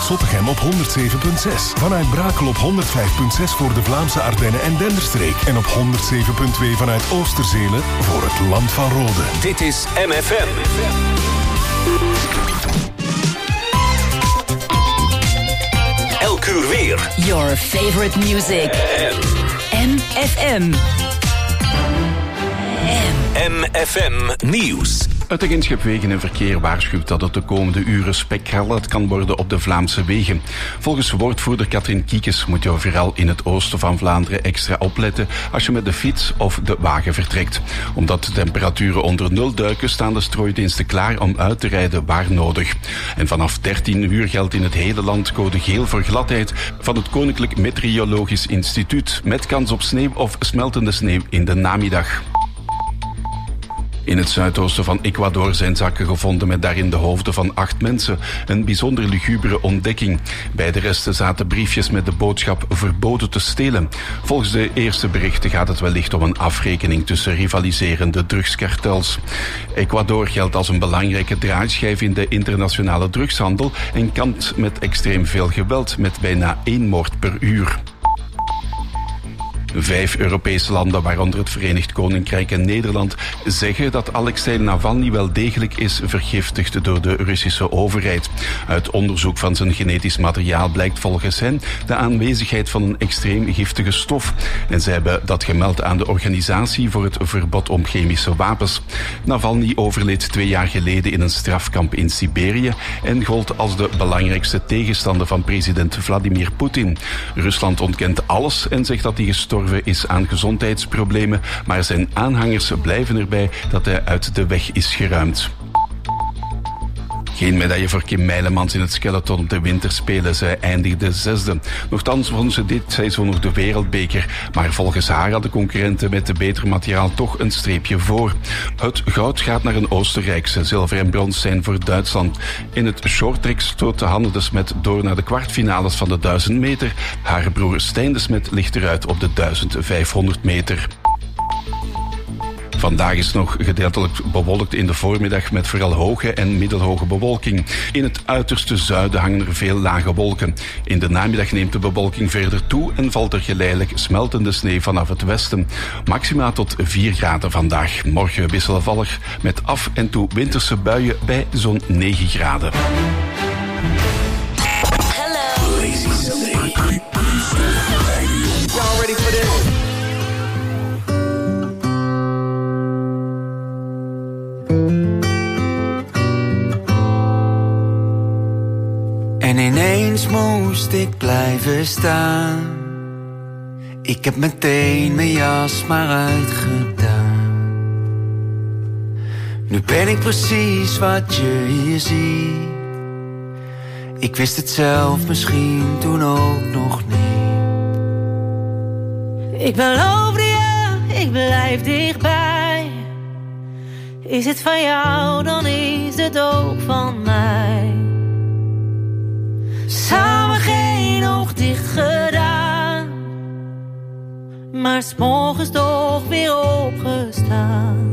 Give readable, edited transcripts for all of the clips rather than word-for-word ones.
Zottegem op 107.6. Vanuit Brakel op 105.6 voor de Vlaamse Ardennen en Denderstreek. En op 107.2 vanuit Oosterzele voor het Land van Rode. Dit is MFM. Elk uur weer. Your favorite music. MFM. MFM Nieuws. Het agentschap Wegen en Verkeer waarschuwt dat het de komende uren spekglad kan worden op de Vlaamse wegen. Volgens woordvoerder Katrien Kiekes moet je vooral in het oosten van Vlaanderen extra opletten als je met de fiets of de wagen vertrekt. Omdat de temperaturen onder 0 duiken staan de strooidiensten klaar om uit te rijden waar nodig. En vanaf 13 uur geldt in het hele land code geel voor gladheid van het Koninklijk Meteorologisch Instituut met kans op sneeuw of smeltende sneeuw in de namiddag. In het zuidoosten van Ecuador zijn zakken gevonden met daarin de hoofden van 8 mensen. Een bijzonder lugubere ontdekking. Bij de resten zaten briefjes met de boodschap verboden te stelen. Volgens de eerste berichten gaat het wellicht om een afrekening tussen rivaliserende drugskartels. Ecuador geldt als een belangrijke draaischijf in de internationale drugshandel en kampt met extreem veel geweld met bijna 1 moord per uur. 5 Europese landen, waaronder het Verenigd Koninkrijk en Nederland, zeggen dat Alexei Navalny wel degelijk is vergiftigd door de Russische overheid. Uit onderzoek van zijn genetisch materiaal blijkt volgens hen de aanwezigheid van een extreem giftige stof. En zij hebben dat gemeld aan de Organisatie voor het Verbod om Chemische Wapens. Navalny overleed 2 jaar geleden in een strafkamp in Siberië en gold als de belangrijkste tegenstander van president Vladimir Poetin. Rusland ontkent alles en zegt dat hij gestorven is aan gezondheidsproblemen, maar zijn aanhangers blijven erbij dat hij uit de weg is geruimd. Geen medaille voor Kim Meilemans in het skeleton op de winterspelen. Zij eindigde 6e. Nochtans won ze dit seizoen nog de wereldbeker. Maar volgens haar hadden concurrenten met de beter materiaal toch een streepje voor. Het goud gaat naar een Oostenrijkse. Zilver en brons zijn voor Duitsland. In het shorttrack stoot Hanne de Smet door naar de kwartfinales van de 1000 meter. Haar broer Stijn de Smet ligt eruit op de 1500 meter. Vandaag is nog gedeeltelijk bewolkt in de voormiddag met vooral hoge en middelhoge bewolking. In het uiterste zuiden hangen er veel lage wolken. In de namiddag neemt de bewolking verder toe en valt er geleidelijk smeltende sneeuw vanaf het westen. Maxima tot 4 graden vandaag. Morgen wisselvallig met af en toe winterse buien bij zo'n 9 graden. Hello. Lazy Sunday. Y'all ready for this? En ineens moest ik blijven staan. Ik heb meteen mijn jas maar uitgedaan. Nu ben ik precies wat je hier ziet. Ik wist het zelf misschien toen ook nog niet. Ik beloofde je, ik blijf dichtbij. Is het van jou, dan is het ook van mij. Samen geen oog dicht gedaan, maar 's morgens toch weer opgestaan.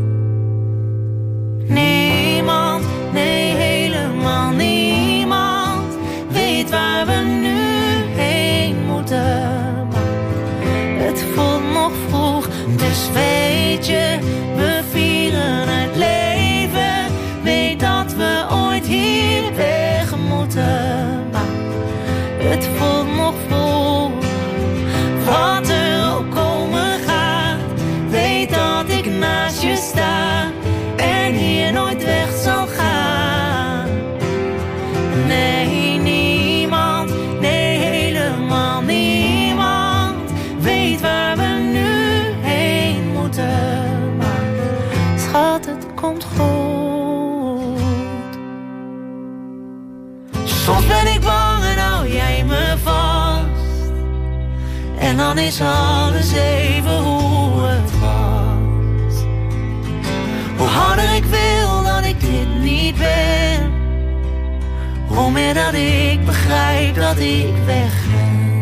Niemand, nee helemaal niemand, weet waar we nu heen moeten. Maar het voelt nog vroeg, dus weet je, we vieren het leven. Weet dat we ooit hier weg moeten. Het voelt nog vol, wat er ook komen gaat. Weet dat ik naast je sta en hier nooit weg zal gaan. Nee, niemand, nee helemaal niemand, weet waar we nu heen moeten. Maar schat, het komt goed. Soms ben ik bang en hou jij me vast. En dan is alles even hoe het was. Hoe harder ik wil dat ik dit niet ben, hoe meer dat ik begrijp dat ik wegren.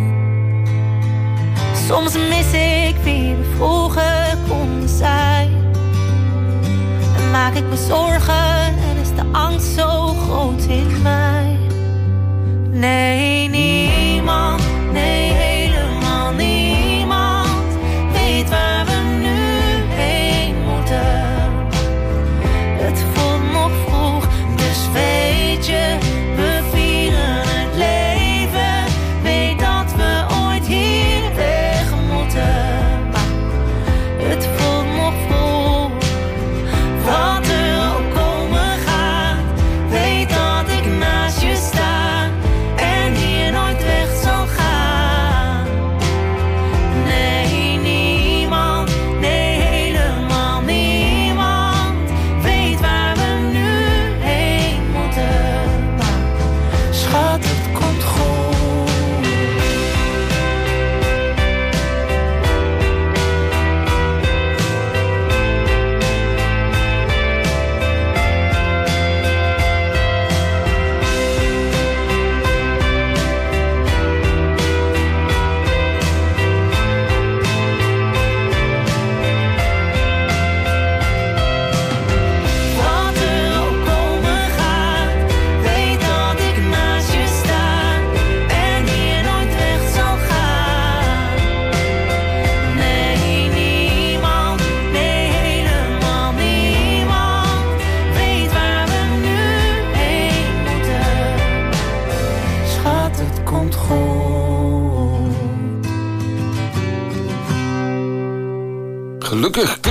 Soms mis ik wie we vroeger konden zijn. En maak ik me zorgen en is de angst zo groot in mij. Nee.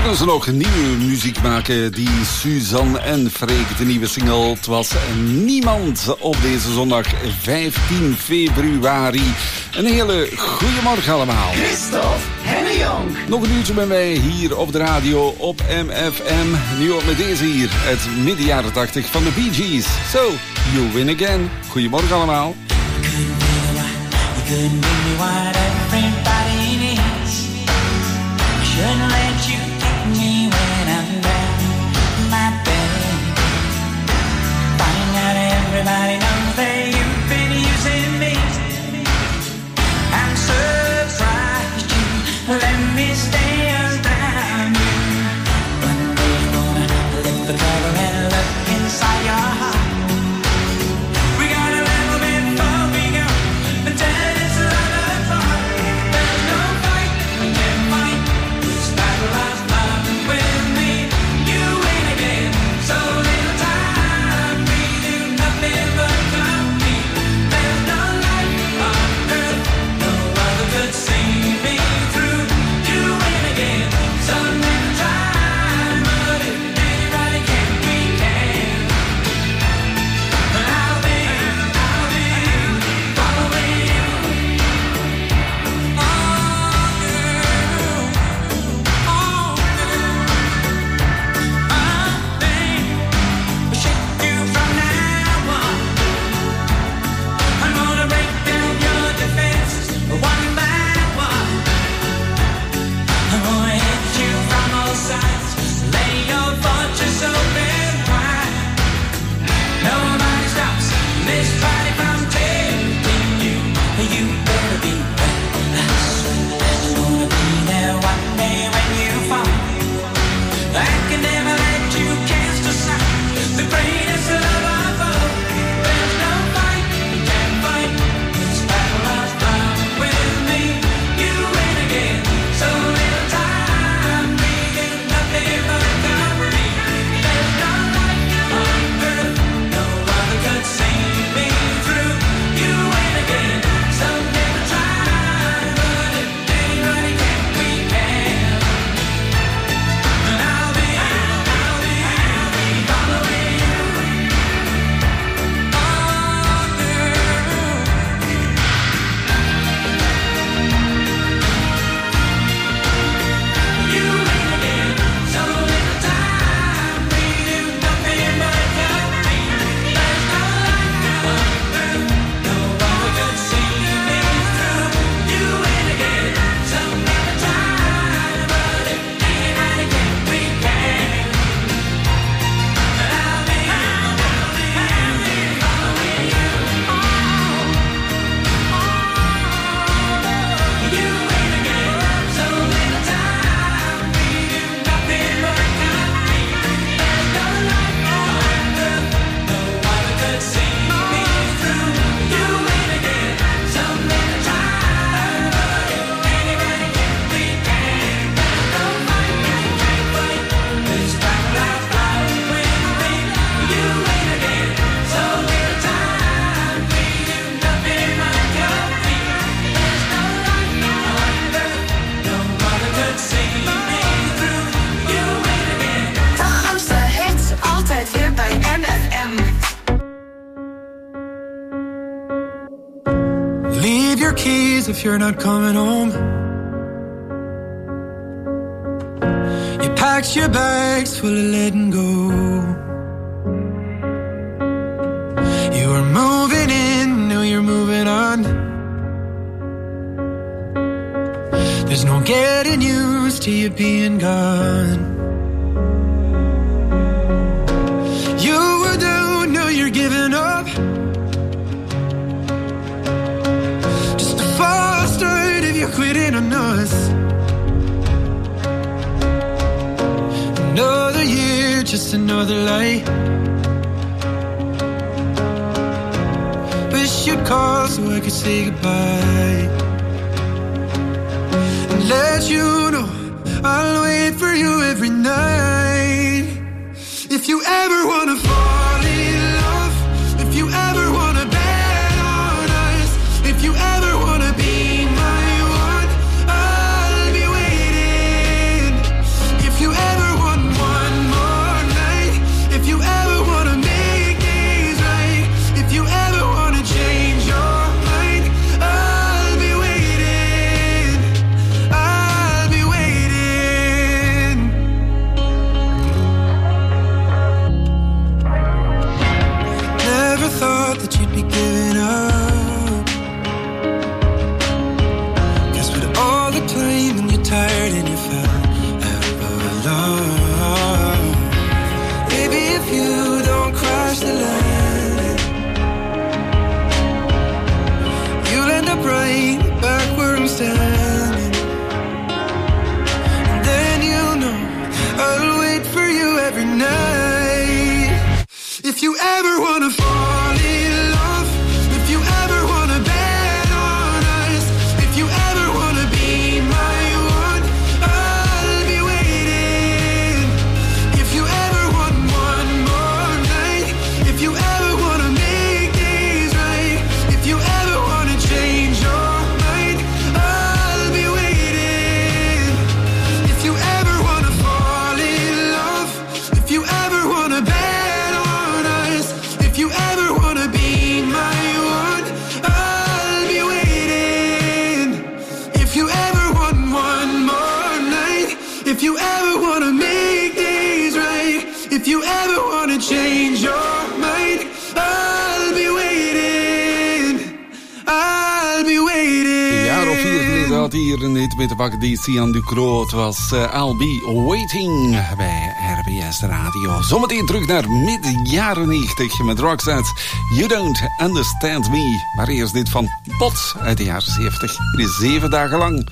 kunnen ze nog nieuwe muziek maken. Die Suzanne en Freek, de nieuwe single. Het was Niemand op deze zondag 15 februari. Een hele goede morgen allemaal. Christophe Hennejong. Nog een uurtje bij mij hier op de radio op MFM. Nu ook met deze hier, het midden jaren 80 van de Bee Gees. So, you win again. Goedemorgen allemaal. Shouldn't let you take me when I'm down my bed. Find out everybody knows that you've been using me. I'm surprised you let me stay around you. One day you're gonna lift the cover and look inside your heart. We got a little bit before we go until it's love apart. There's no fight, we can't fight. Last love with me, you win again. So little time, we do nothing but compete. There's no life on earth, no other could see me through. You win again. So little time, but if anybody can, we can. And I'll be following you. If you're not coming home, you packed your bags full of letting go. You were moving in, now you're moving on. There's no getting used to you being gone. You were down, now you're giving up. You're quitting on us. Another year, just another lie. Wish you'd call so I could say goodbye and let you know I'll wait for you every night. If you ever wanna fall in love, if you ever wanna bet on us, if you ever wanna be my one, I'll be waiting. If you ever that you'd be giving up. Guess with all the time and you're tired and you fell out of love. Maybe if you don't crash the land, you'll end up right back where I'm standing. And then you'll know I'll wait for you every night. If you ever wanna fall in love, if you ever wanna bet on us, if you ever wanna be my one, I'll be waiting. If you ever want one more night, if you ever wanna make days right, if you ever wanna change your mind, I'll be waiting. If you ever wanna fall in love, if you ever wanna bet on us, if you ever wanna be my one, I'll be waiting. If you ever want one more night, if you ever wanna make days right, if you ever wanna change your mind, I'll be waiting. I'll be waiting. Een jaar of 4 geleden had hier een hit met te pakken die Sian Ducrot. Het was I'll Be Waiting bij RBS Radio. Zometeen terug naar midden jaren 90 met Roxette. You Don't Understand Me. Maar eerst dit van Pot uit de jaren 70. Het is 7 dagen lang.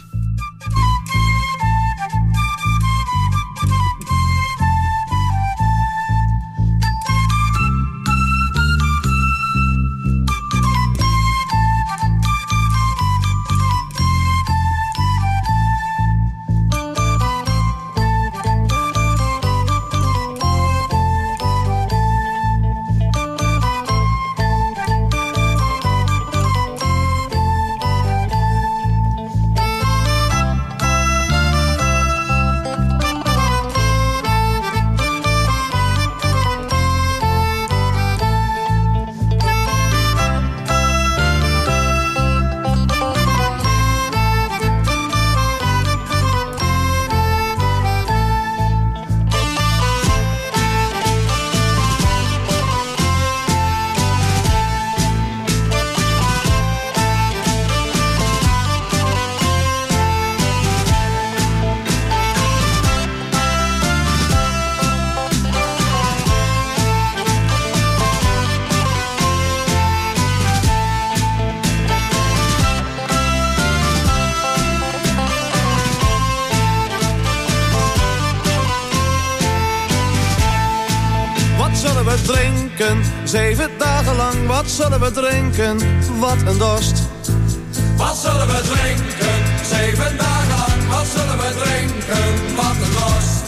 drinken. 7 dagen lang, wat zullen we drinken? Wat een dorst. Wat zullen we drinken? 7 dagen lang, wat zullen we drinken? Wat een dorst.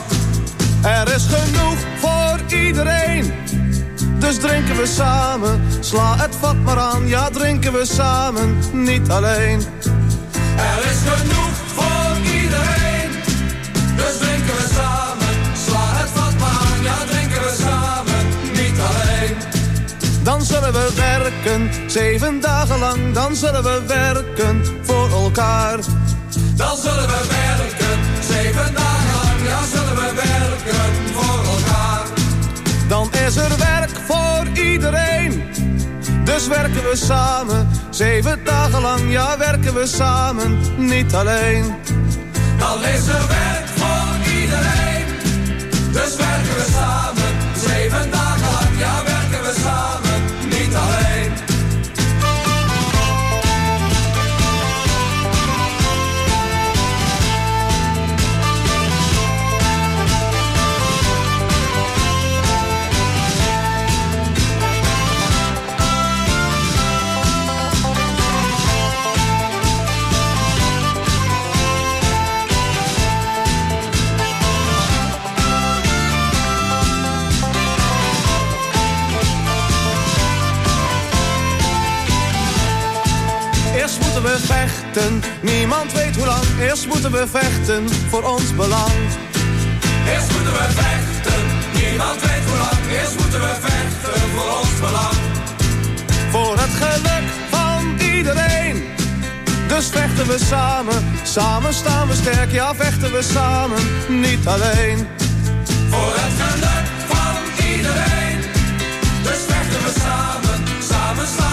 Er is genoeg voor iedereen, dus drinken we samen. Sla het vat maar aan, ja drinken we samen, niet alleen. Er is genoeg voor iedereen, dus drinken we samen. Sla het vat maar aan, ja drinken we samen, niet alleen. Dan zullen we werken, 7 dagen lang, dan zullen we werken voor elkaar. Dan zullen we werken, 7 dagen lang, ja zullen we werken voor elkaar. Dan is er werk voor iedereen, dus werken we samen. 7 dagen lang, ja werken we samen, niet alleen. Dan is er werk voor iedereen, dus werken we samen. 7 dagen lang, ja werken we samen, niet alleen. Eerst moeten we vechten, niemand weet hoe lang. Eerst moeten we vechten voor ons belang. Eerst moeten we vechten, niemand weet hoe lang. Eerst moeten we vechten voor ons belang. Voor het geluk van iedereen, dus vechten we samen. Samen staan we sterk, ja vechten we samen, niet alleen. Voor het geluk van iedereen, dus vechten we samen. Samen staan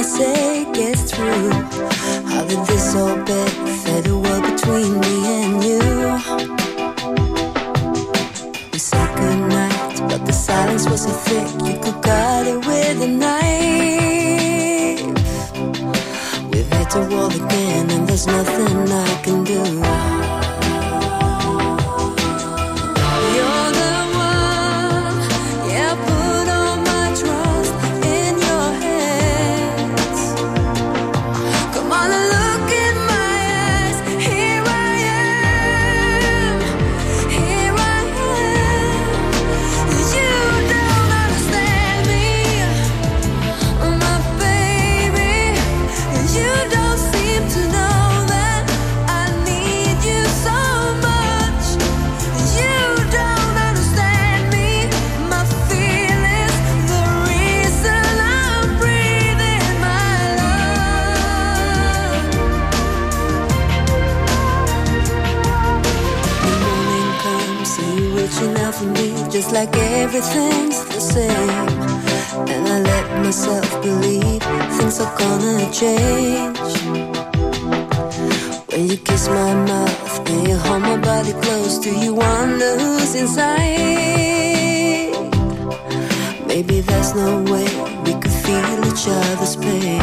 say gets through? How did this all benefit the world between me and you? We said goodnight, but the silence was so thick you could guard it with a knife. We've hit the wall again and there's nothing I can do. Just like everything's the same, and I let myself believe things are gonna change. When you kiss my mouth and you hold my body close, do you wonder who's inside? Maybe there's no way we could feel each other's pain.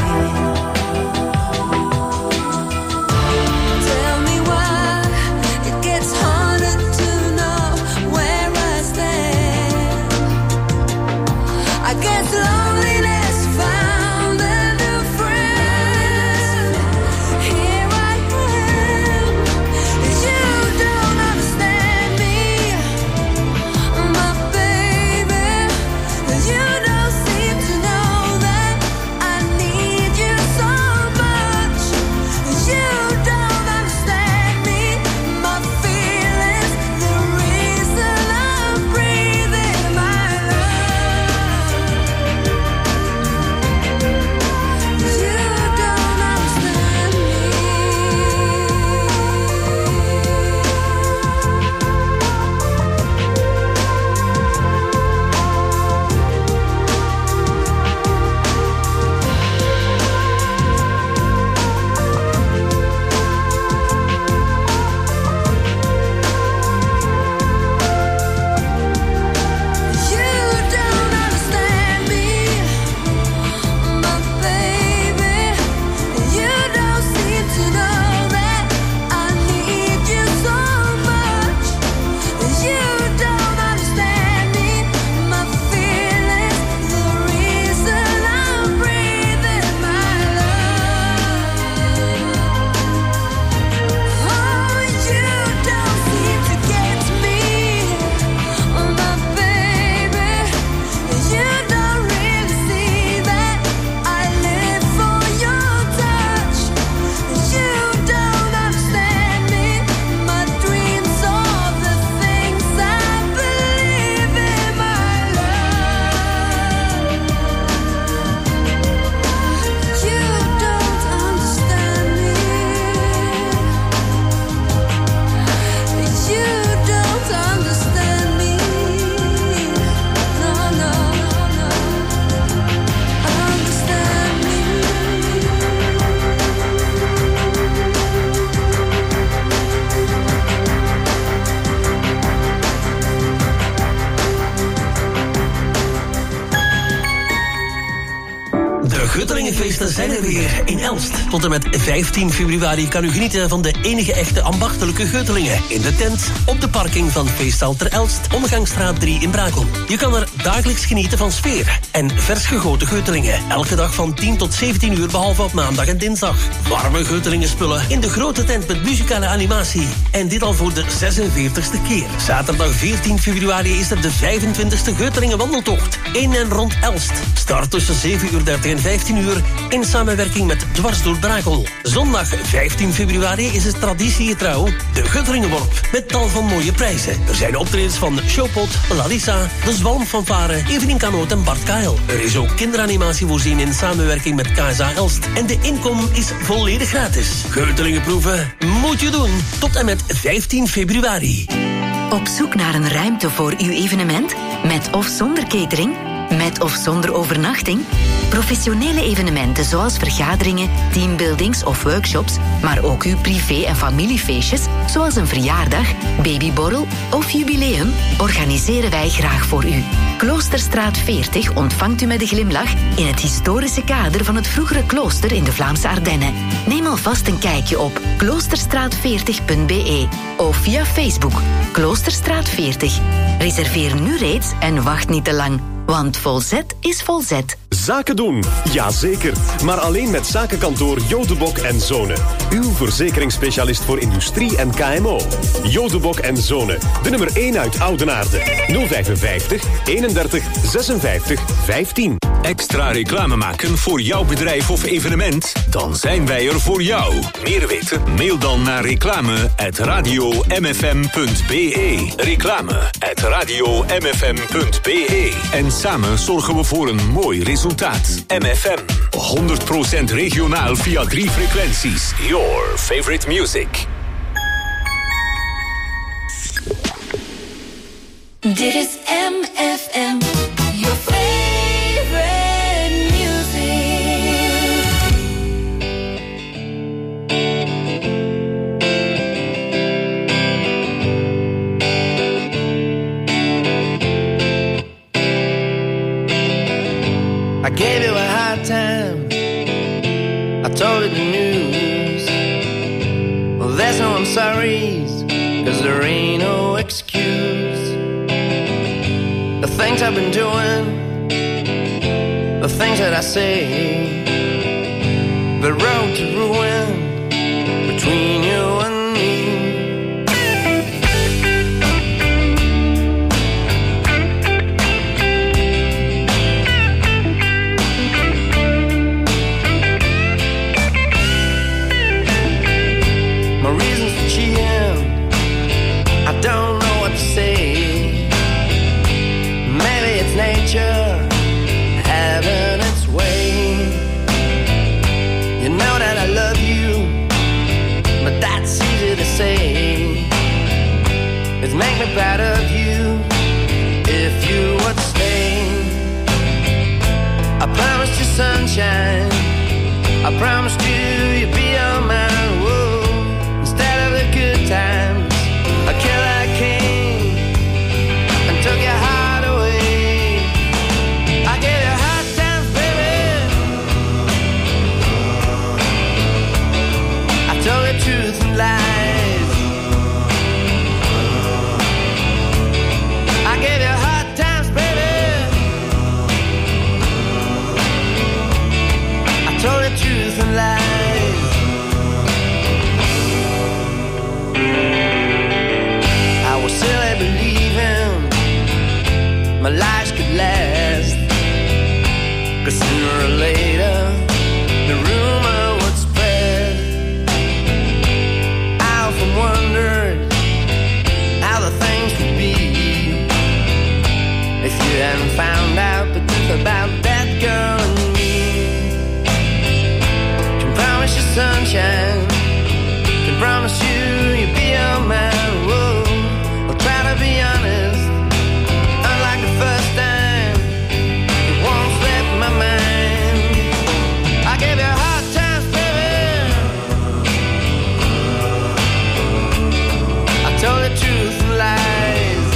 Guttelingenfeesten zijn er weer in Elst. Tot en met 15 februari kan u genieten van de enige echte ambachtelijke Guttelingen. In de tent, op de parking van Feesthal ter Elst, Omgangsstraat 3 in Brakel. Je kan er dagelijks genieten van sfeer en vers gegoten Guttelingen. Elke dag van 10 tot 17 uur, behalve op maandag en dinsdag. Warme Guttelingenspullen in de grote tent met muzikale animatie. En dit al voor de 46e keer. Zaterdag 14 februari is er de 25e Guttelingen wandeltocht. In en rond Elst. Start tussen 7:30 en 15 uur in samenwerking met Dwars door Brakel. Zondag 15 februari is het traditiegetrouw de Guttelingenworp met tal van mooie prijzen. Er zijn optredens van Showpot, Larissa, de Zwalmfanfare, Evelien Kanoot en Bart Kael. Er is ook kinderanimatie voorzien in samenwerking met KSA Elst. En de inkom is volledig gratis. Guttelingenproeven moet je doen tot en met 15 februari. Op zoek naar een ruimte voor uw evenement? Met of zonder catering? Met Met of zonder overnachting? Professionele evenementen zoals vergaderingen, teambuildings of workshops, maar ook uw privé- en familiefeestjes, zoals een verjaardag, babyborrel of jubileum, organiseren wij graag voor u. Kloosterstraat 40 ontvangt u met een glimlach in het historische kader van het vroegere klooster in de Vlaamse Ardennen. Neem alvast een kijkje op kloosterstraat40.be of via Facebook Kloosterstraat 40. Reserveer nu reeds en wacht niet te lang, want Volzet is Volzet. Zaken doen, jazeker. Maar alleen met zakenkantoor Jodebok en Zonen. Uw verzekeringsspecialist voor industrie en KMO. Jodebok en Zonen, de nummer 1 uit Oudenaarde. 055 31 56 15. Extra reclame maken voor jouw bedrijf of evenement? Dan zijn wij er voor jou. Meer weten? Mail dan naar reclame@radiomfm.be. Reclame@radiomfm.be. En samen zorgen we voor een mooi resultaat. MFM. 100% regionaal via 3 frequenties. Your favorite music. Dit is MFM. Your favorite music. I gave you a hard time. I told you the news. Well, there's no I'm sorry's, 'cause there ain't no excuse. The things I've been doing, the things that I say, the road to ruin between you and me. My reasons for cheating, I don't know what to say. Maybe it's nature having its way. You know that I love you, but that's easy to say. It's make me proud of you if you would stay. I promised you sunshine, I promised you you'd be on mine. Whoa. Instead of the good times, I killed that king and took your heart away. I gave you hard times, baby. I told you truth and lies. I gave you hard times, baby. I told you truth and lies. I was silly believing my lies could last, 'cause sooner or later the rumor would spread. I often wondered how the things would be if you hadn't found out the truth about that girl and me. Can promise you sunshine, can promise you you'll be on mine. Whoa, I'll try to be honest. Unlike the first time, it won't slip my mind. I gave you hard times, baby. I told you truth and lies.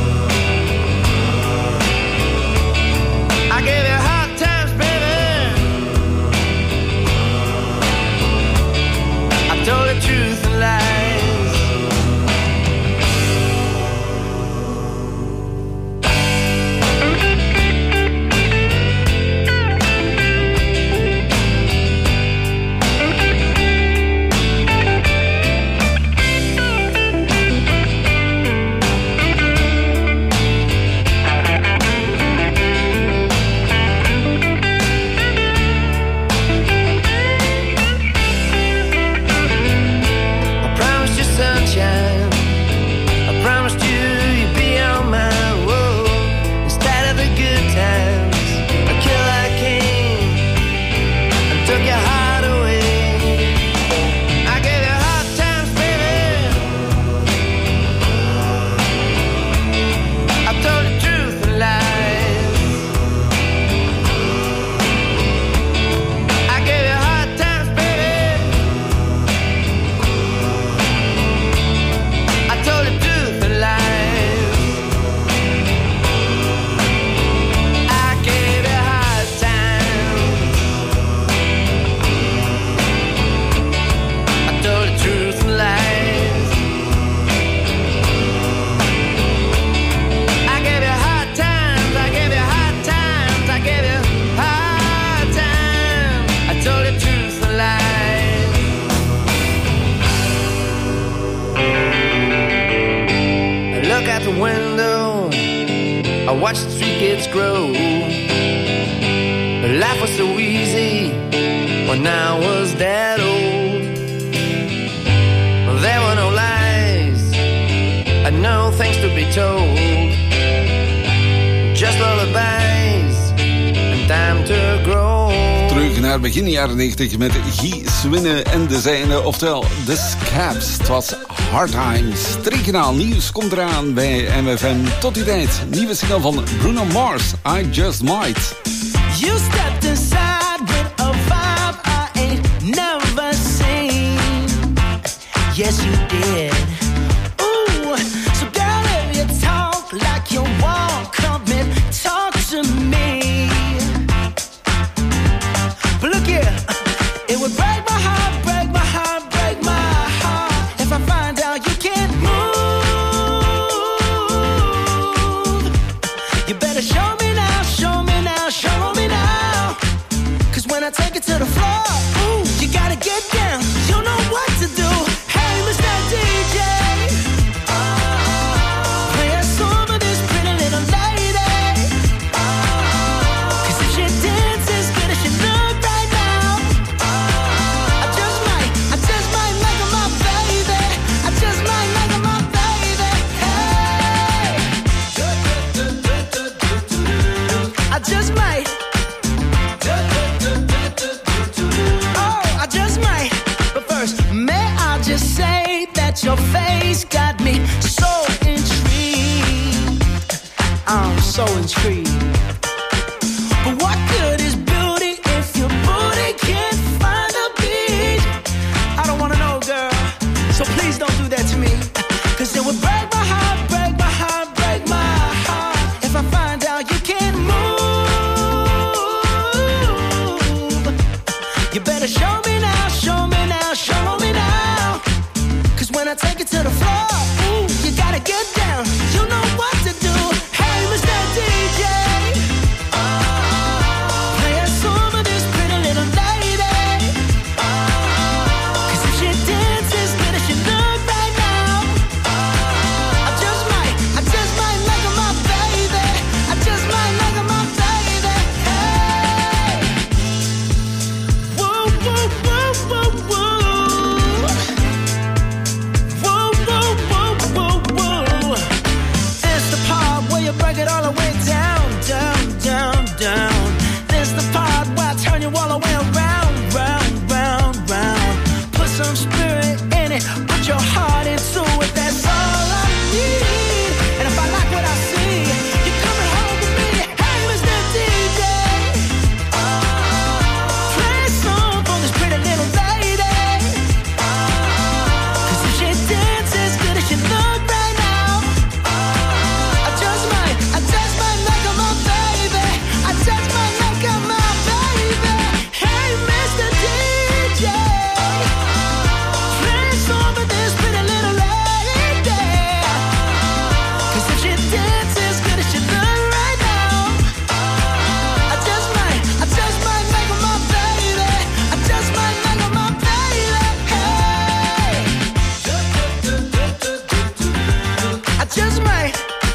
I gave you hard times, baby. crickets grow. Life was so easy when I was that old. There were no lies and no things to be told. Just lullabies and time to grow. Terug naar begin jaren 90 met Guy Swinne en de zijne, oftewel The Scabs. Het was Hard Times. Regionaal nieuws komt eraan bij MFM. Tot die tijd, nieuwe single van Bruno Mars, I Just Might. You stepped inside with a vibe I ain't never seen. Yes, you did. Ooh, so girl, if you talk like you walk, come and talk to me. But look here, it would break my heart, break my heart, break my heart if I find out you can't move. You better show me now, show me now, show me now. 'Cause when I take it to the floor, ooh, you gotta get down. You know what to do. Hey, Mr. DJ, play a song for this pretty little lady. 'Cause if she dances good as she look right now, I just might make her my baby. I just might make her my baby. Hey, I just might. Oh, I just might. But first, may I just say that your face got me so intrigued. I'm so intrigued. But what good is beauty if your booty can't find a beat? I don't wanna know, girl. So please don't do that to me. 'Cause it would break my heart, break my heart, break my heart if I find out you can't move. You better show me now, show me now, show me now. 'Cause when I take it to the floor, ooh, you gotta get down. You know what to do. Hey, Mr. DJ, play a song for this pretty little lady. 'Cause if she dances good as she look right now, I just might make her my baby. I just might make her my baby. Hey, woo, woo, woo, woo, woo. Woo, woo, woo, woo, woo. It's the part where you break it all the way down, down, down, down. This the part where I turn you all the way around, round, round, round. Put some spirit in it, put your heart into it. That's all I need. And if I like what I see, you're coming home with me. Hey, Mr. DJ, play a song for this pretty little lady. 'Cause if she dances good as she look right now, I just might make her my baby. I just might make her my baby. Hey, Mr. DJ, play a song for this pretty little lady. 'Cause if she dances good as she look right now, I just might make her my baby. I just might make her my baby. Hey, I just might.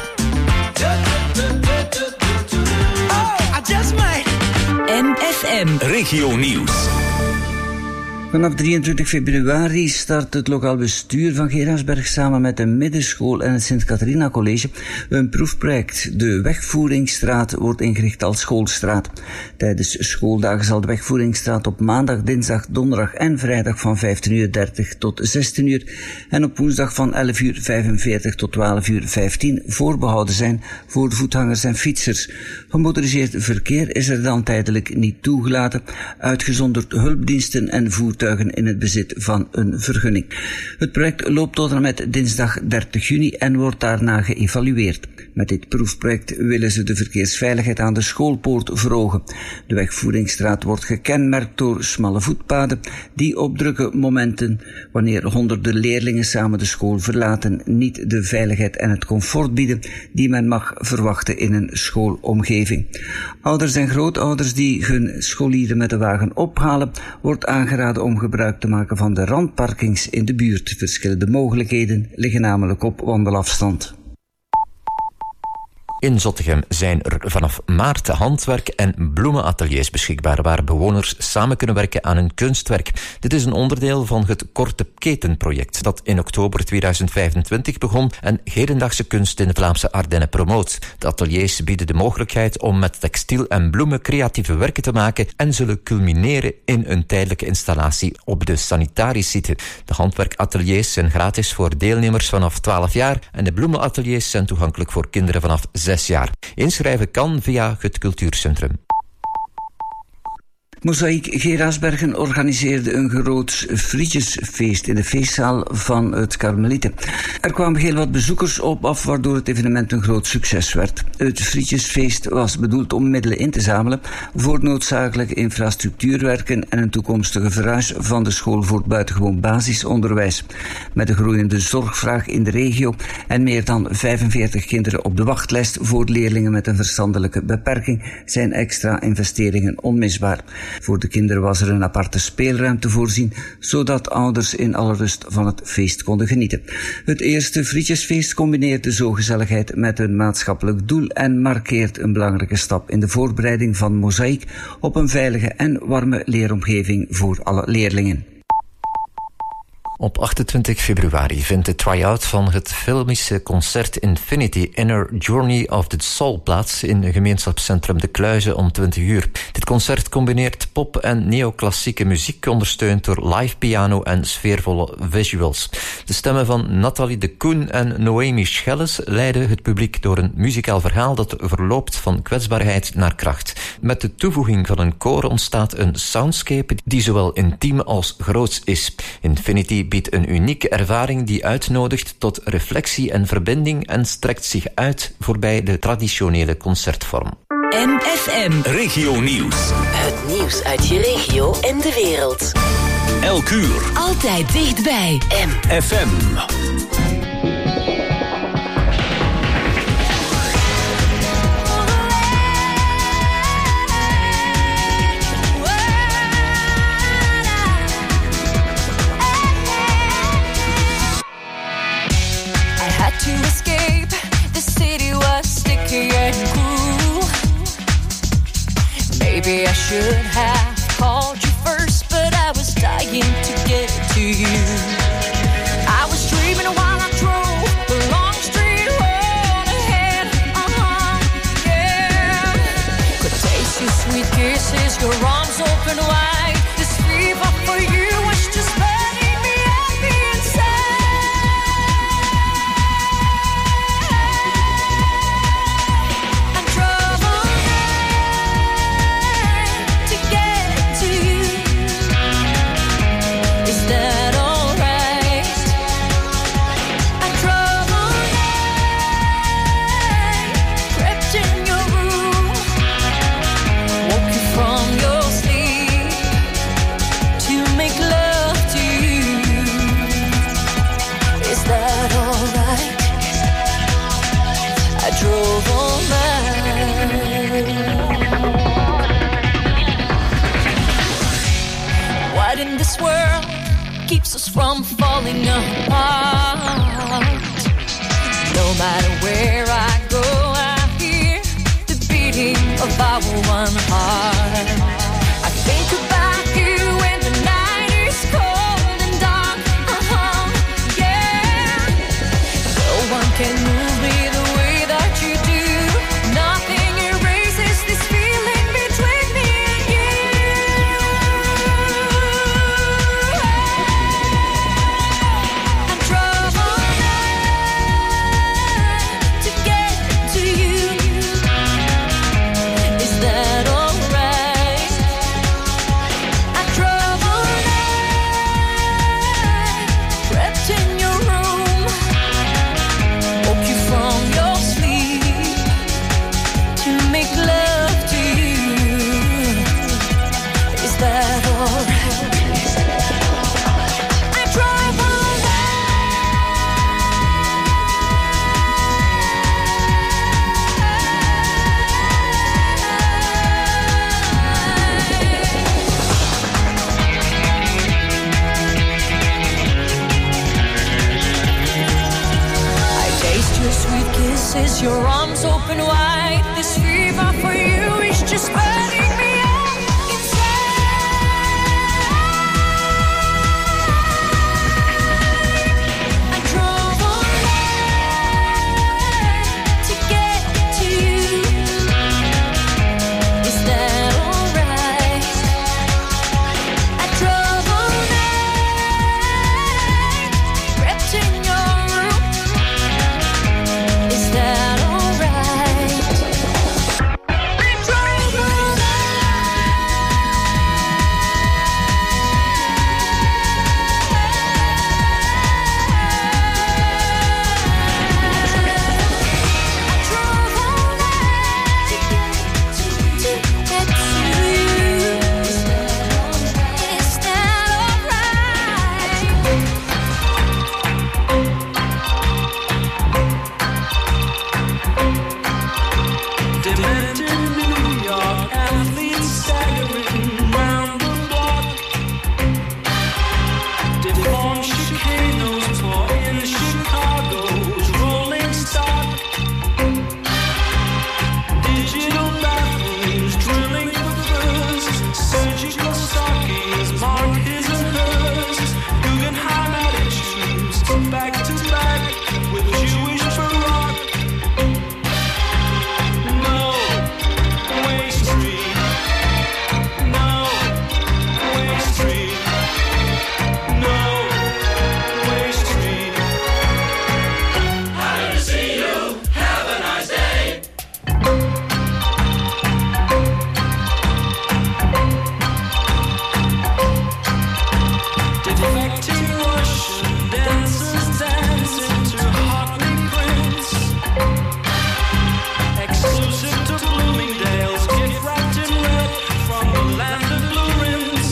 Oh, I just might. MFM Regio Nieuws. Vanaf 23 februari start het lokaal bestuur van Geraardsberg samen met de middenschool en het Sint-Catharina College een proefproject. De Wegvoeringsstraat wordt ingericht als schoolstraat. Tijdens schooldagen zal de Wegvoeringsstraat op maandag, dinsdag, donderdag en vrijdag van 15:30 tot 16:00 en op woensdag van 11:45 tot 12:15 voorbehouden zijn voor voetgangers en fietsers. Gemotoriseerd verkeer is er dan tijdelijk niet toegelaten, uitgezonderd hulpdiensten en voertuigen in het bezit van een vergunning. Het project loopt tot en met dinsdag 30 juni en wordt daarna geëvalueerd. Met dit proefproject willen ze de verkeersveiligheid aan de schoolpoort verhogen. De Wegvoeringsstraat wordt gekenmerkt door smalle voetpaden die op drukke momenten, wanneer honderden leerlingen samen de school verlaten, niet de veiligheid en het comfort bieden die men mag verwachten in een schoolomgeving. Ouders en grootouders die hun scholieren met de wagen ophalen, wordt aangeraden om gebruik te maken van de randparkings in de buurt. Verschillende mogelijkheden liggen namelijk op wandelafstand. In Zottegem zijn er vanaf maart handwerk- en bloemenateliers beschikbaar waar bewoners samen kunnen werken aan een kunstwerk. Dit is een onderdeel van het Korte Ketenproject dat in oktober 2025 begon en hedendaagse kunst in de Vlaamse Ardennen promoot. De ateliers bieden de mogelijkheid om met textiel en bloemen creatieve werken te maken en zullen culmineren in een tijdelijke installatie op de sanitariesite. De handwerkateliers zijn gratis voor deelnemers vanaf 12 jaar en de bloemenateliers zijn toegankelijk voor kinderen vanaf 6 jaar. Inschrijven kan via het cultuurcentrum. Mozaïek Geraasbergen organiseerde een groot frietjesfeest in de feestzaal van het Karmelieten. Er kwamen heel wat bezoekers op af, waardoor het evenement een groot succes werd. Het frietjesfeest was bedoeld om middelen in te zamelen voor noodzakelijke infrastructuurwerken en een toekomstige verhuis van de school voor het buitengewoon basisonderwijs. Met de groeiende zorgvraag in de regio en meer dan 45 kinderen op de wachtlijst voor leerlingen met een verstandelijke beperking zijn extra investeringen onmisbaar. Voor de kinderen was er een aparte speelruimte voorzien, zodat ouders in alle rust van het feest konden genieten. Het eerste frietjesfeest combineert de zogezelligheid met een maatschappelijk doel en markeert een belangrijke stap in de voorbereiding van Mozaïek op een veilige en warme leeromgeving voor alle leerlingen. Op 28 februari vindt de try-out van het filmische concert Infinity Inner Journey of the Soul plaats in het gemeenschapscentrum De Kluizen om 20 uur. Dit concert combineert pop- en neoclassieke muziek, ondersteund door live piano en sfeervolle visuals. De stemmen van Nathalie de Koen en Noemi Schelles leiden het publiek door een muzikaal verhaal dat verloopt van kwetsbaarheid naar kracht. Met de toevoeging van een koor ontstaat een soundscape die zowel intiem als groots is. Infinity biedt een unieke ervaring die uitnodigt tot reflectie en verbinding en strekt zich uit voorbij de traditionele concertvorm. MFM Regio Nieuws. Het nieuws uit je regio en de wereld. Elk uur. Altijd dichtbij. MFM. To escape, the city was sticky and cool. Maybe I should have called you first, but I was dying to get to you. I was dreaming while I drove the long straight road ahead. Yeah. Could taste your sweet kisses, your arms open wide. This fever for you was just burning me up inside. What in this world keeps us from falling apart? No matter where I go, I hear the beating of our one heart. I think about you when the night is cold and dark. Yeah. No one can move me the way that you do. Nothing erases this feeling between me and you. I drove all night to get to you. Is that alright? roses, your arms open wide. This fever for you is just burning me up inside. I drove all night to get to you. Is that alright? I drove all night, crept in your room. Is that alright? We drove all Demented New York athletes staggering round the block. Deformed chicanos pour in Chicago's rolling stock. Digital bathrooms drilling for furs. Surgical stockings mark his and hers. Guggenheim attitudes back to back with Jewish Baroque. No way street. No way street. No way street. Happy to see you. Have a nice day. Defecting Russian dancers dancing to Hartley Prince. Exclusive to Bloomingdale's, gift wrapped in red from the land of blue rinse.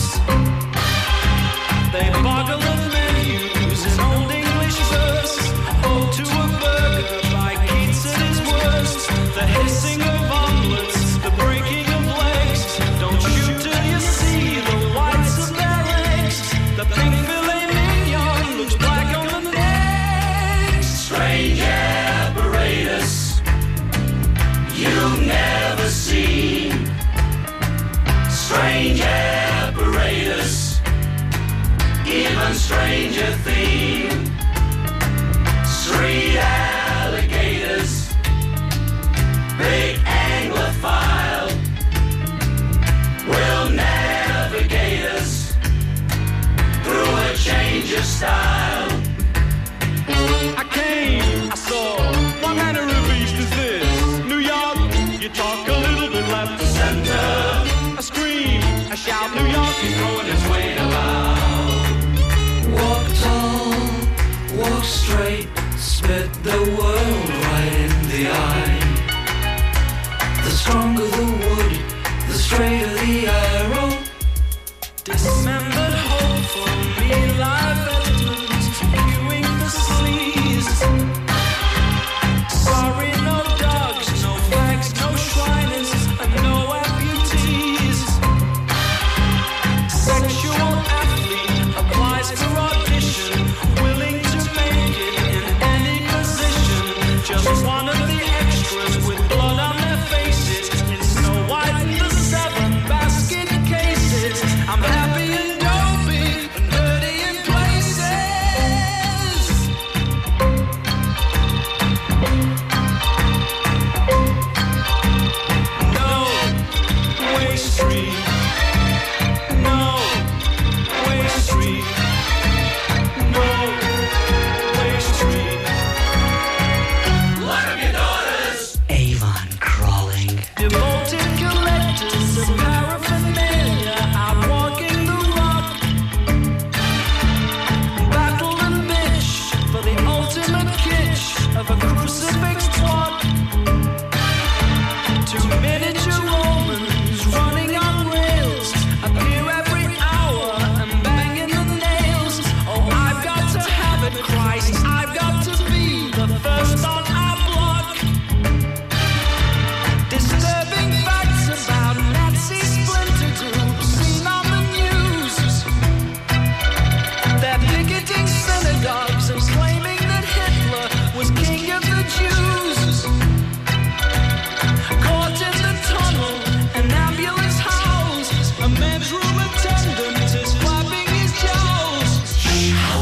They boggle at menus in old English verse. Ode to a burger by Keats at his worst. The hissing of omelets, the breaking of legs. Don't shoot till you see the whites of their eggs. The pink filet mignon looks black on the neck. Strange apparatus you've never seen. Strange apparatus, even stranger theme. Street alligators, big anglophile, will navigate us through a change of style. I came, I saw, what kind of a beast is this? New York, you talk a little bit left to center. A scream, a shout, New York is throwing its weight about. Walk tall, walk straight, spit the world right in the eye. The stronger the wood, the straighter the arrow. Dismembered hope for me, live veterans, viewing the seas. Sorry, no dogs, no flags, no shriners, and no amputees. Sexual athlete applies for audition, willing to make it in any position.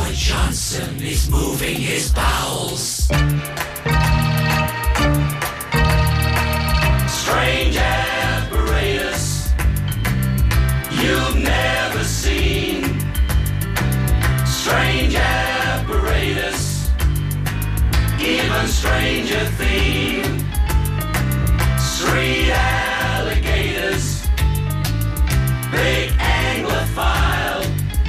Johnson is moving his bowels. Strange apparatus you've never seen. Strange apparatus, even stranger theme. Street alligators, big anglophile,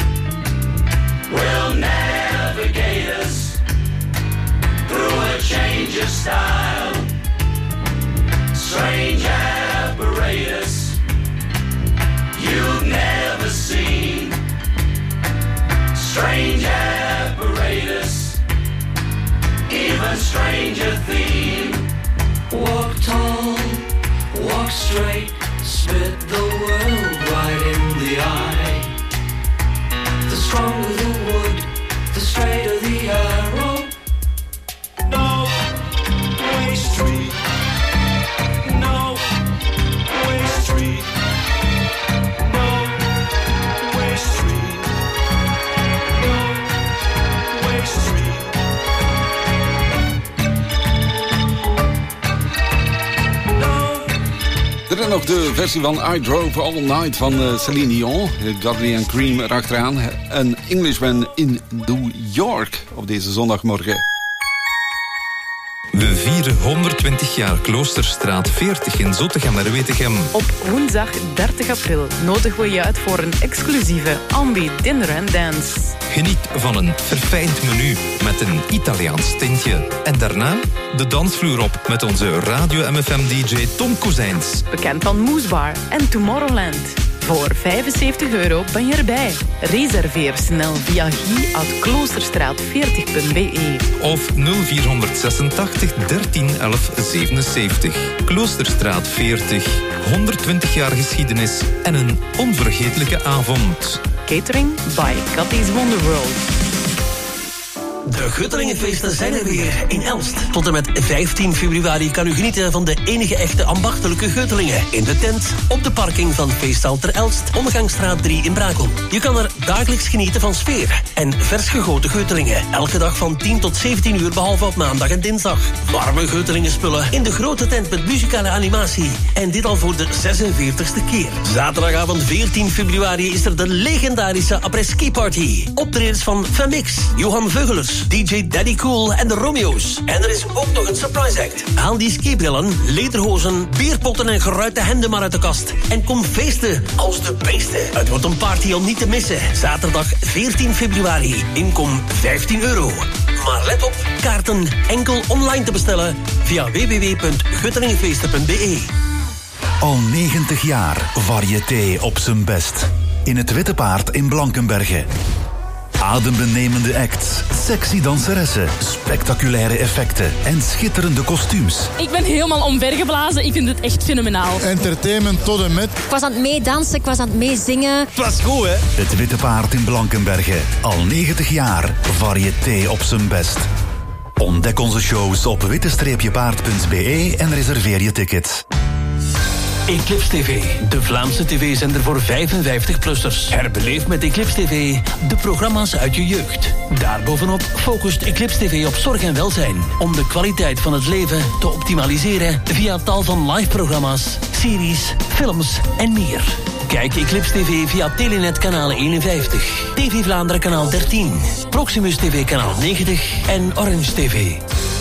will navigate us through a change of style. Strange apparatus you've never seen. Strange apparatus, even stranger theme. Walk tall, walk straight, spit the world right in the eye. The stronger the wood, the straighter the arrow. No way street, no way street, no way street, no way street. Er is nog de versie van I Drove All Night van Celine Dion. Godley and Cream erachteraan. Een Englishman in New York op deze zondagmorgen. We vieren 120 jaar Kloosterstraat 40 in Zottegem-Wetegem. Op woensdag 30 april nodigen we je uit voor een exclusieve Ambi Dinner and Dance. Geniet van een verfijnd menu met een Italiaans tintje. En daarna de dansvloer op met onze Radio MFM-dj Tom Kozijns. Bekend van Moesbar en Tomorrowland. Voor €75 ben je erbij. Reserveer snel via guy@kloosterstraat40.be Of 0486 13 11 77. Kloosterstraat 40. 120 jaar geschiedenis en een onvergetelijke avond. Catering by Cathy's Wonderworld. De Guttelingenfeesten zijn er weer in Elst. Tot en met 15 februari kan u genieten van de enige echte ambachtelijke Guttelingen. In de tent, op de parking van Feesthal ter Elst, Omgangsstraat 3 in Brakel. Je kan er dagelijks genieten van sfeer en vers gegoten Guttelingen. Elke dag van 10 tot 17 uur, behalve op maandag en dinsdag. Warme Guttelingenspullen in de grote tent met muzikale animatie. En dit al voor de 46e keer. Zaterdagavond 14 februari is er de legendarische après-ski party. Optredens van Femix, Johan Veugelers, DJ Daddy Cool en de Romeo's. En er is ook nog een surprise act. Haal die skibrillen, lederhozen, bierpotten en geruite hemden maar uit de kast. En kom feesten als de beesten. Het wordt een party om niet te missen. Zaterdag 14 februari. Inkom €15. Maar let op, kaarten enkel online te bestellen via www.guttelingenfeesten.be. Al 90 jaar variété op zijn best. In het Witte Paard in Blankenberge. Adembenemende acts, sexy danseressen, spectaculaire effecten en schitterende kostuums. Ik ben helemaal omvergeblazen. Ik vind het echt fenomenaal. Entertainment tot en met. Ik was aan het meedansen, ik was aan het meezingen. Het was goed, hè? Het Witte Paard in Blankenberge. Al 90 jaar variété op zijn best. Ontdek onze shows op witte-paard.be en reserveer je ticket. Eclipse TV, de Vlaamse tv-zender voor 55-plussers. Herbeleef met Eclipse TV de programma's uit je jeugd. Daarbovenop focust Eclipse TV op zorg en welzijn. Om de kwaliteit van het leven te optimaliseren via tal van live-programma's, series, films en meer. Kijk Eclipse TV via Telenet kanaal 51, TV Vlaanderen kanaal 13, Proximus TV kanaal 90 en Orange TV.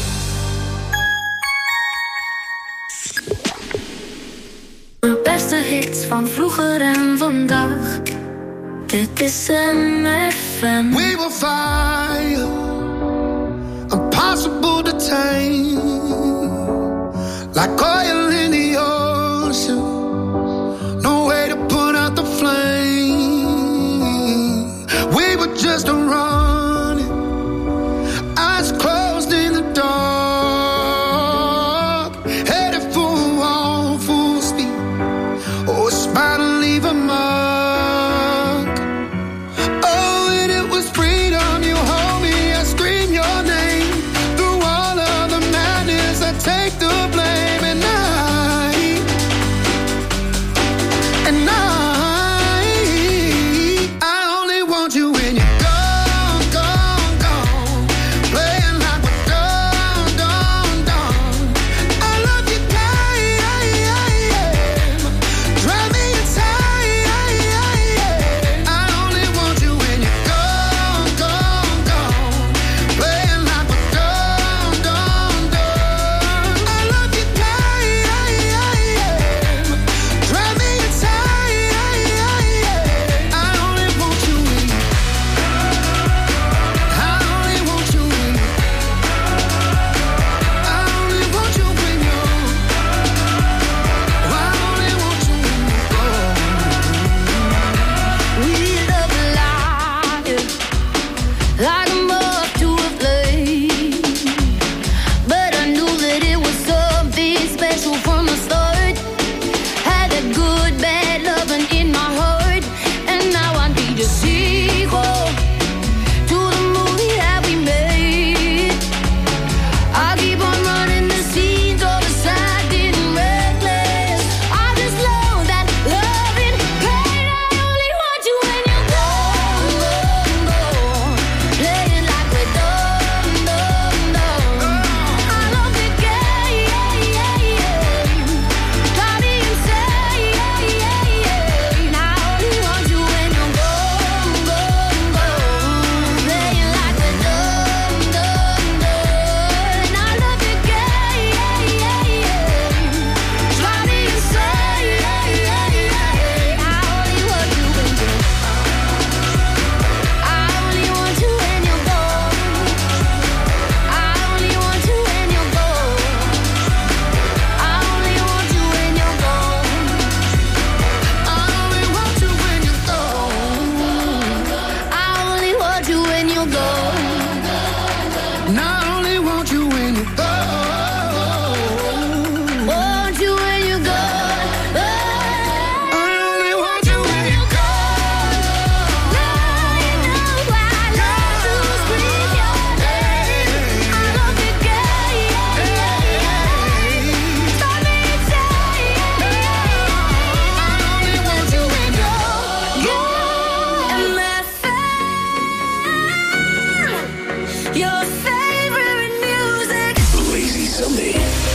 De beste hits van vroeger en vandaag. Dit is MFM. We will fire, impossible to tame. Like oil in the ocean, no way to put out the flame. We were just running, eyes closed in the dark, headed for a wall full speed. Oh, it's bound to leave a mark. Oh, and it was freedom. You hold me, I scream your name. Through all of the madness, I take the blame. And now like a moth to a flame. But I knew that it was something special from the start. Had that good, bad loving in my heart, and now I need a sequel to the movie that we made. I keep on running the scenes all decided and reckless. I just love that loving pain. I only want you when you're gone, gone, gone. Playing like we're done, done, done. I love the game, drive me insane. I only want you when you're gone, gone, gone. Playing like we're done, done, done. I love the game, drive me insane. I only want you when you're I only want you when you're gone. I only want you when you're gone. I only want you when you're gone. I only want you when you're gone. I only want you when you're gone. And I only want you when you're gone. Want you when you're gone. I only want you when you're gone. Now you know why I love to scream your name. I love the game. Stop me insane. I only want you when you're gone. MFM, your favorite music. Lazy Sunday.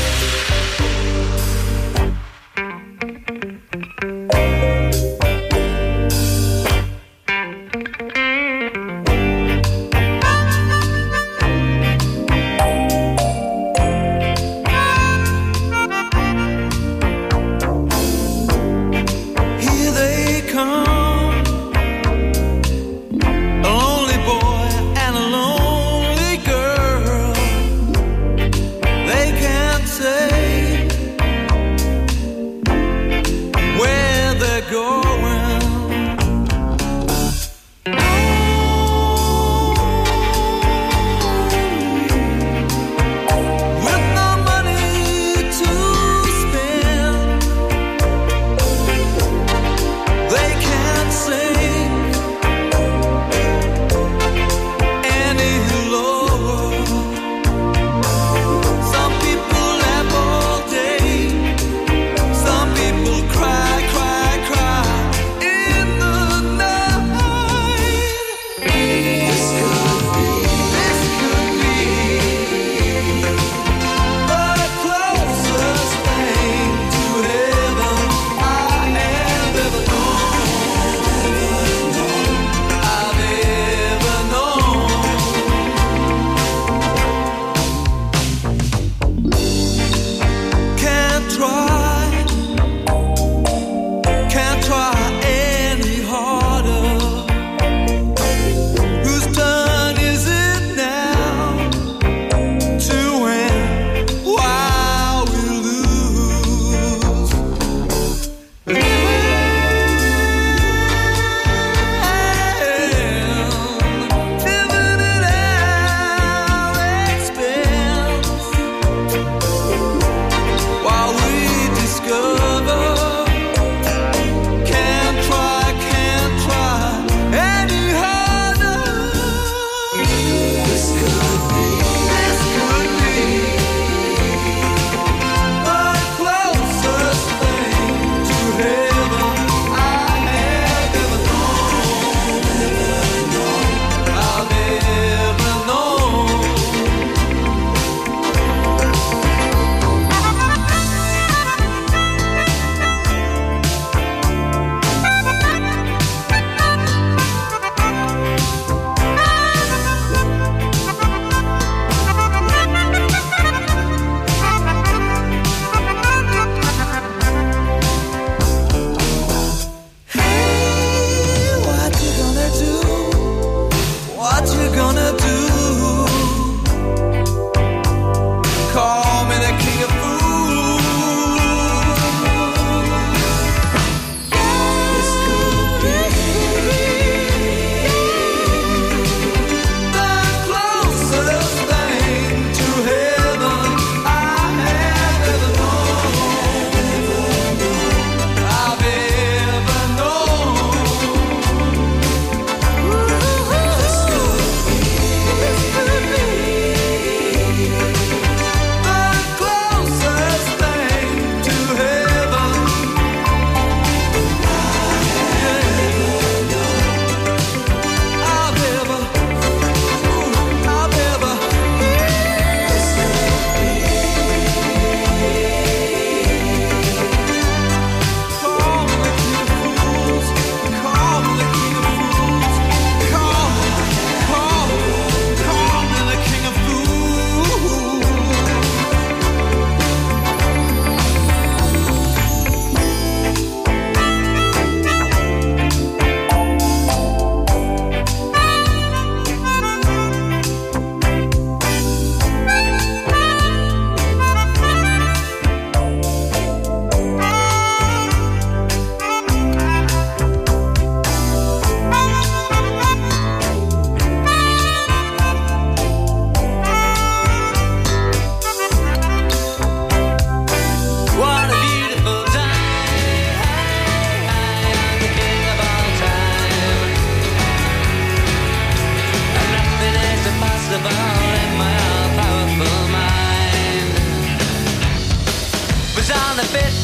Here they come, a lonely boy and a lonely girl.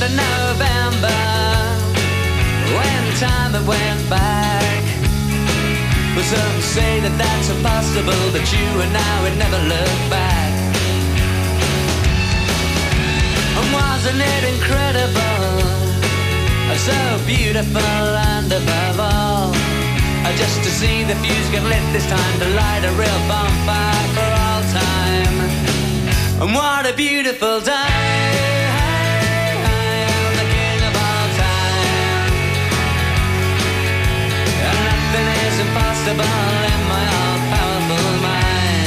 the November when time it went back. But some say that that's impossible, but you and I would never look back. And wasn't it incredible, so beautiful, and above all, just to see the fuse get lit this time, to light a real bonfire for all time. And what a beautiful day, I'm the king of all time, and nothing is impossible in my all-powerful mind.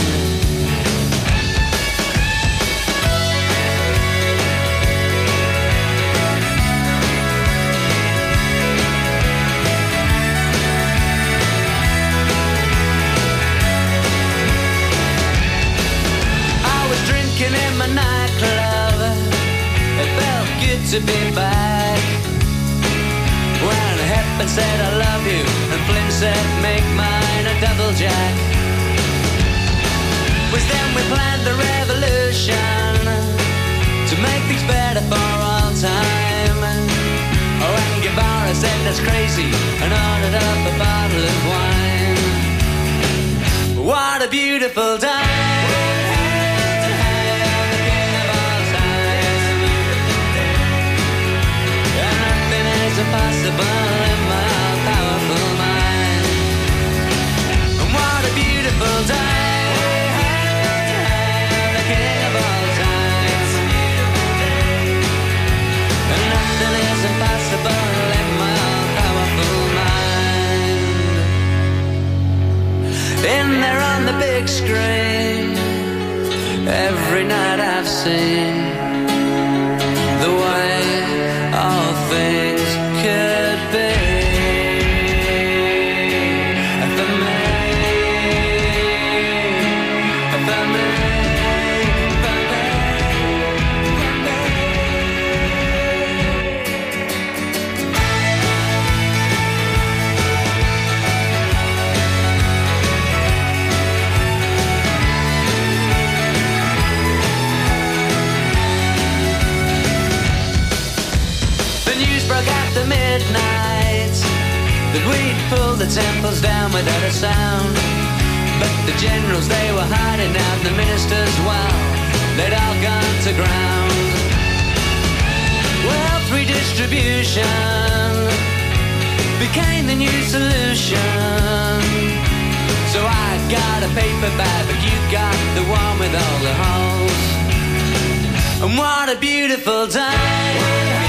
In my nightclub, it felt good to be back. When Hepburn said I love you, and Flynn said make mine a double jack. Was then we planned the revolution to make things better for all time. Oh, and Guevara said that's crazy and ordered up a bottle of wine. What a beautiful day. Impossible in my all-powerful mind. And what a beautiful day, the king of all time. And nothing is impossible in my all-powerful mind. In there on the big screen, every night I've seen the way all things could be. For me, for me, for me, the news broke after midnight that we'd pulled the temples down without a sound. But the generals, they were hiding out, the ministers, well, they'd all gone to ground. Wealth redistribution became the new solution. So I got a paper bag, but you got the one with all the holes. And what a beautiful day.